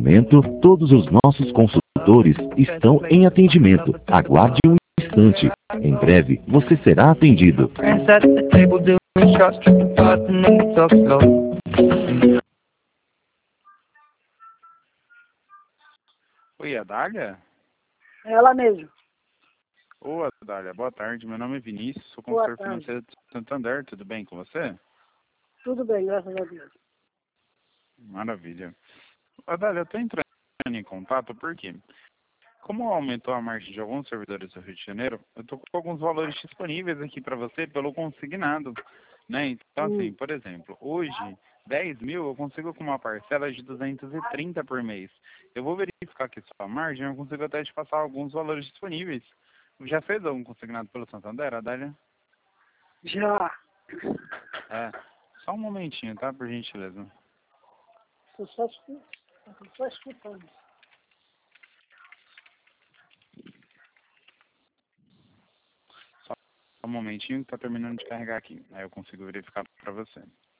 momento, todos os nossos consultores estão em atendimento. Aguarde um instante. Em breve, você será atendido. Oi, Adália? Ela mesmo. Ô, Adália, boa tarde. Meu nome é Vinícius, sou Boa consultor tarde. financeiro de Santander. Tudo bem com você? Tudo bem, graças a Deus. Maravilha. Adália, eu estou entrando em contato porque, como aumentou a margem de alguns servidores do Rio de Janeiro, eu estou com alguns valores disponíveis aqui para você pelo consignado, né? Então, assim, por exemplo, hoje, 10 mil eu consigo com uma parcela de 230 por mês. Eu vou verificar aqui sua margem, eu consigo até te passar alguns valores disponíveis. Já fez algum consignado pelo Santander, Adália? Já. É. Só um momentinho, tá? Por gentileza. Estou só escutando. Só um momentinho que tá terminando de carregar aqui. Aí eu consigo verificar para você.